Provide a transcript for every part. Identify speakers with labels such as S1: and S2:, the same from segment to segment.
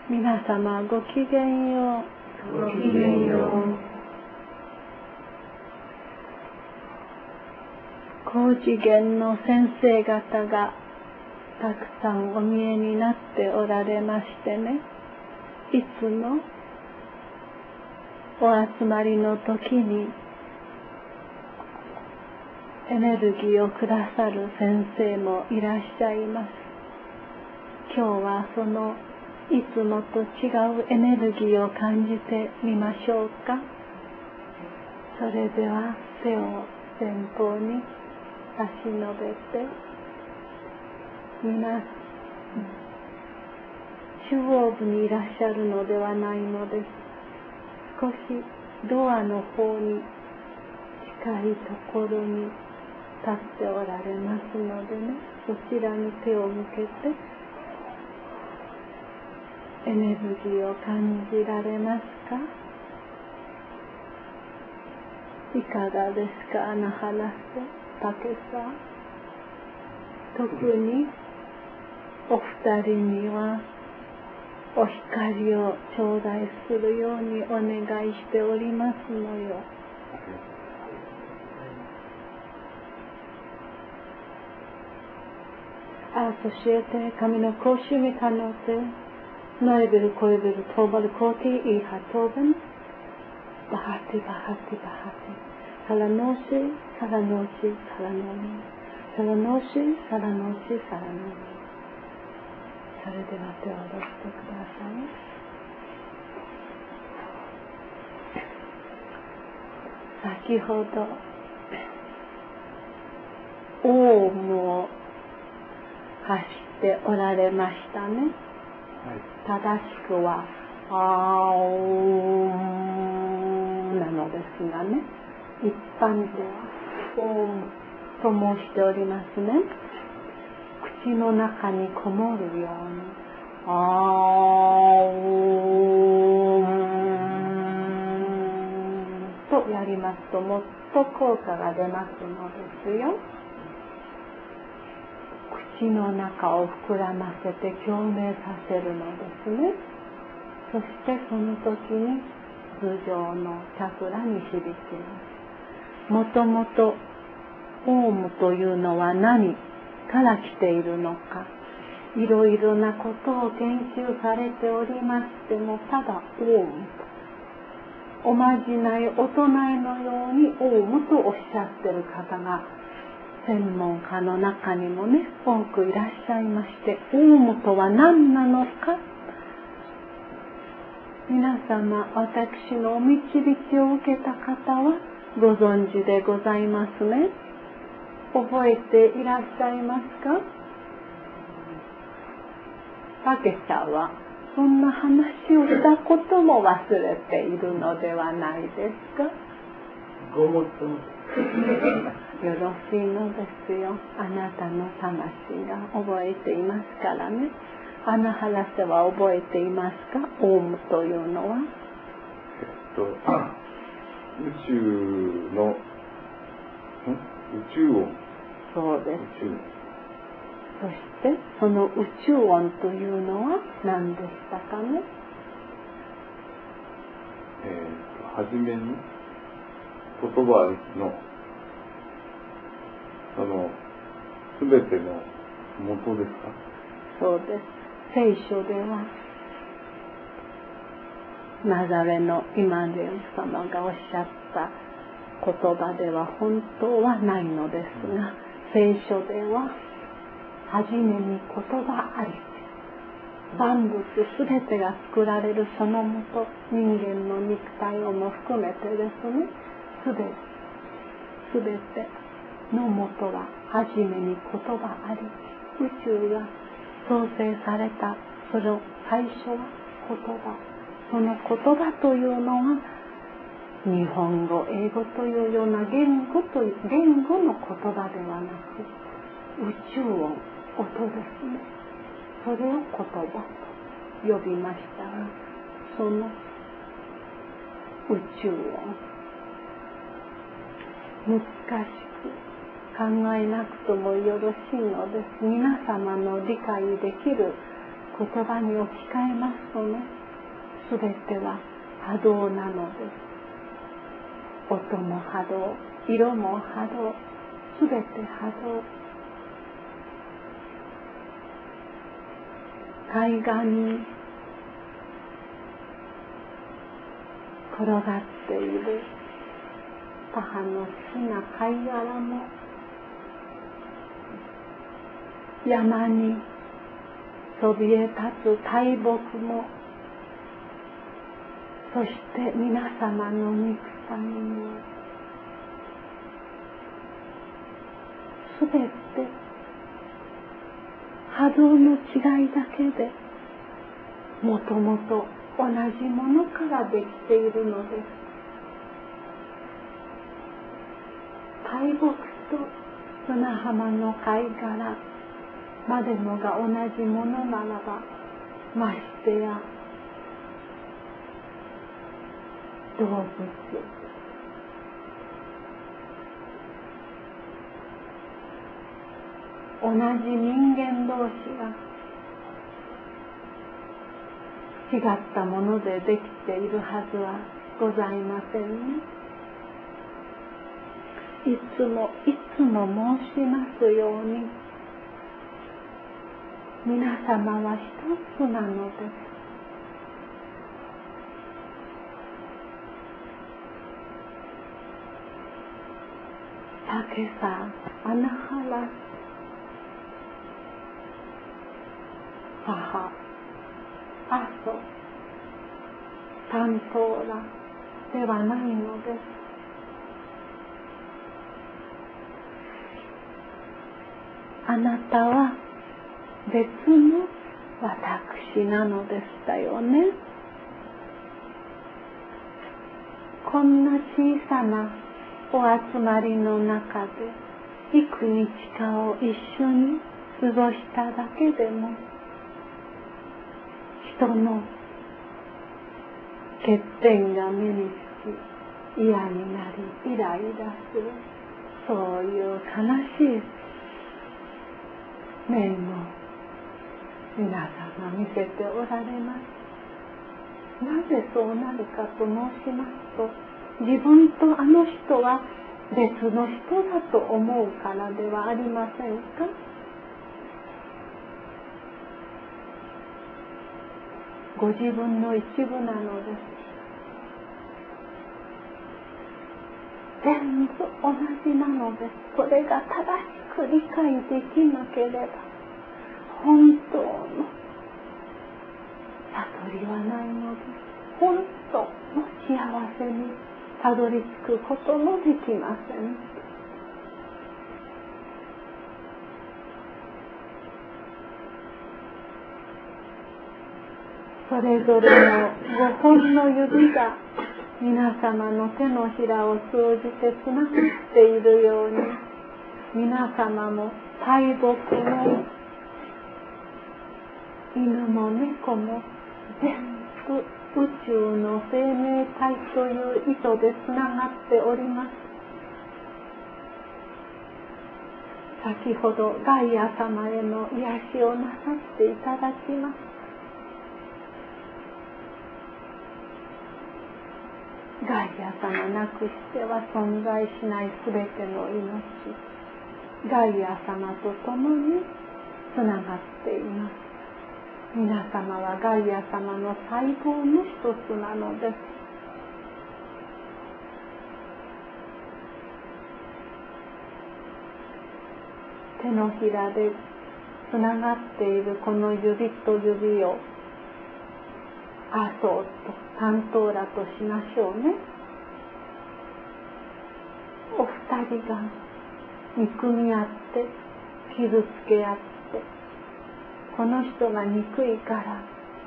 S1: 皆様ごきげんよう。
S2: ごきげんよう。
S1: 高次元の先生方がたくさんお見えになっておられましてね、いつもお集まりの時にエネルギーをくださる先生もいらっしゃいます。今日はそのいつもと違うエネルギーを感じてみましょうか。それでは手を前方に差し伸べて、皆中央部にいらっしゃるのではないのです。少しドアの方に近いところに立っておられますのでね、そちらに手を向けてエネルギーを感じられますか？いかがですか、アナハラセ、タケさん。特にお二人にはお光を頂戴するようにお願いしておりますのよ。Associate kami no koshi mitanote, noebiru koebiru tobaru koti I hatoben, bahati bahati bahati, salanoshi salanoshi salanomi, salanoshi salanoshi salanomi。それでは手を下ろしてください。先ほどオウムを発しておられましたね。正しくはアオーなのですがね、一般ではオウムと申しておりますね。口の中にこもるようにアオーとやりますともっと効果が出ますのですよ。口の中を膨らませて共鳴させるのですね。そしてその時に頭上のチャクラに響きます。もともとオウムというのは何から来ているのか、いろいろなことを研究されておりましても、ただオウムとおまじないお唱えのようにオウムとおっしゃってる方が専門家の中にもね、多くいらっしゃいまして、オウムとは何なのか、皆様、私のお導きを受けた方はご存知でございますね。覚えていらっしゃいますか？たけちゃんはそんな話をしたことも忘れているのではないですか？
S2: ごもっとも
S1: よろしいのですよ。あなたの魂が覚えていますからね。アナハラセは覚えていますか？オウムというのは
S2: 宇宙の宇宙音。
S1: そうです。そしてその宇宙音というのは何でしたかね？
S2: はじめに言葉のそのすべての元ですか？
S1: そうです。聖書ではナザレのイマヌエル様がおっしゃった言葉では本当はないのですが、聖書でははじめに言葉あり、万物すべてが作られるそのもと、人間の肉体をも含めてですね、すべてのもとははじめに言葉あり、宇宙が創生されたその最初は言葉、その言葉というのは日本語、英語というような言語の言葉ではなく宇宙音、音ですね。それを言葉と呼びましたが、その宇宙音、難しく考えなくともよろしいのです。皆様の理解できる言葉に置き換えますとね、すべては波動なのです。音も波動、色も波動、すべて波動。海岸に転がっている母の好きな貝殻も、山にそびえ立つ大木も、そして皆様の肉体も、すべて波動の違いだけで、もともと同じものからできているのです。大木と砂浜の貝殻までもが同じものならば、ましてや動物、同じ人間同士が違ったものでできているはずはございませんね。いつも申しますように、皆様は一つなのです。竹さ、穴原、母、阿蘇、担当らではないのです。あなたは別の私なのでしたよね。こんな小さなお集まりの中で幾日かを一緒に過ごしただけでも、人の欠点が目につき嫌になりイライラする、そういう悲しい面を皆様見せておられます。なぜそうなるかと申しますと、自分とあの人は別の人だと思うからではありませんか。ご自分の一部なのです。全部同じなのです。それが正しく理解できなければ、本当の悟りはないのです。本当の幸せにたどり着くこともできません。それぞれの5本の指が皆様の手のひらを通じてつながっているように、皆様も大木も犬も猫も全部宇宙の生命体という糸でつながっております。先ほどガイア様への癒しをなさっていただきます。ガイア様なくしては存在しないすべての命、ガイア様と共につながっています。皆様はガイア様の細胞の一つなのです。手のひらでつながっているこの指と指を阿蘇と担当らとしましょうね。お二人が憎み合って傷つけ合って、この人が憎いから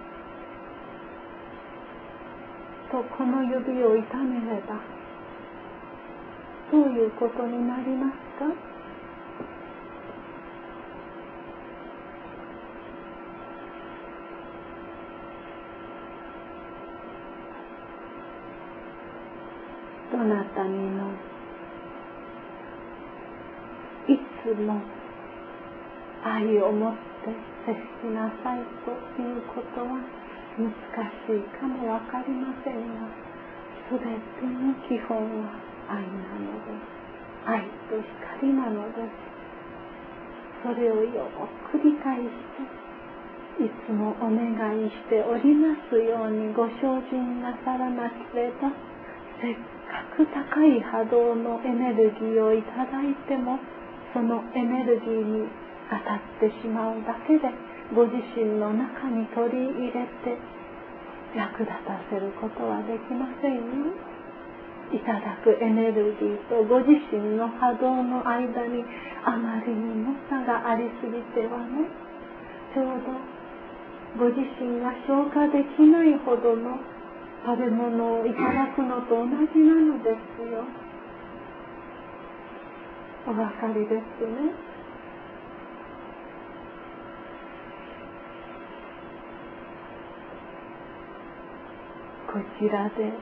S1: とこの指を痛めればどういうことになりますか？どなたにもいつも愛を持って接接しなさいということは難しいかもわかりませんが、すべての基本は愛なのです。愛と光なのです。それをよく理解して、いつもお願いしておりますようにご精進なさらなければ、せっかく高い波動のエネルギーをいただいても、そのエネルギーに当たってしまうだけで、ご自身の中に取り入れて役立たせることはできませんよ。いただくエネルギーとご自身の波動の間にあまりにも差がありすぎてはね、ちょうどご自身が消化できないほどの食べ物をいただくのと同じなのですよ。お分かりですね。こちらで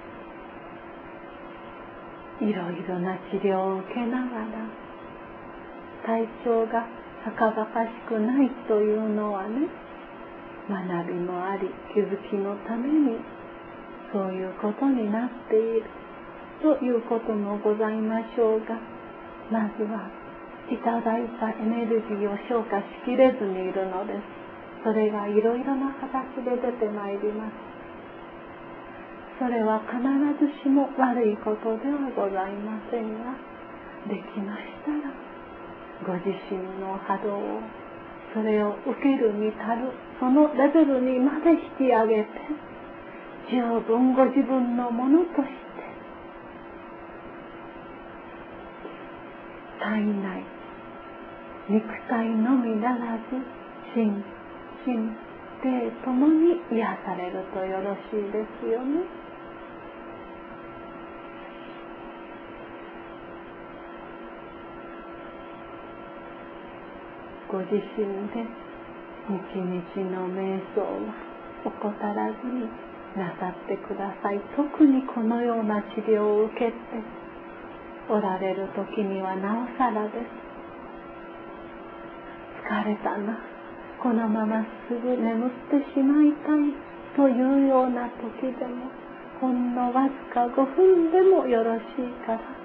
S1: いろいろな治療を受けながら、体調がはかばかしくないというのはね、学びもあり気づきのためにそういうことになっているということもございましょうが、まずはいただいたエネルギーを消化しきれずにいるのです。それがいろいろな形で出てまいります。それは必ずしも悪いことではございませんが、できましたらご自身の波動を、それを受けるに足るそのレベルにまで引き上げて、十分ご自分のものとして体内、肉体のみならず心、身、霊ともに癒されるとよろしいですよね。ご自身で日々の瞑想は怠らずになさってください。特にこのような治療を受けておられる時にはなおさらです。疲れたな、このまますぐ眠ってしまいたいというような時でも、ほんのわずか5分でもよろしいから、